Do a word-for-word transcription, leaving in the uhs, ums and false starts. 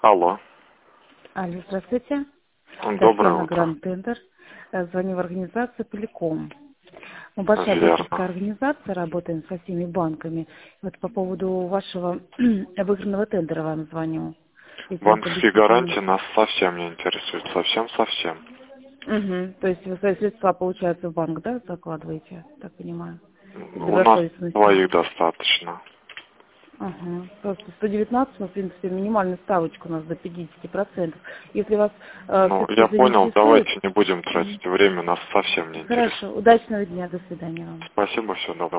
Алло. Алло, здравствуйте. Доброе Татьяна утро. Гранд Тендер. Э, Звоню в организацию Поликом. Мы большая Верно. брокерская организация, работаем со всеми банками. Вот по поводу вашего выигранного тендера вам звоню. Если это Банковские действительно... гарантии нас совсем не интересуют. Совсем-совсем. Угу. То есть вы свои средства, получается, в банк, да, закладываете, так понимаю? И У нас добросовестности. двоих достаточно. Ага. Просто сто девятнадцать, ну, в принципе, минимальная ставочка у нас до пятидесяти процентов. Если вас э, Ну, все-таки я понял, заинтересует... давайте не будем тратить время, нас совсем не интересует. Хорошо. Удачного дня. До свидания вам. Спасибо, всего доброго.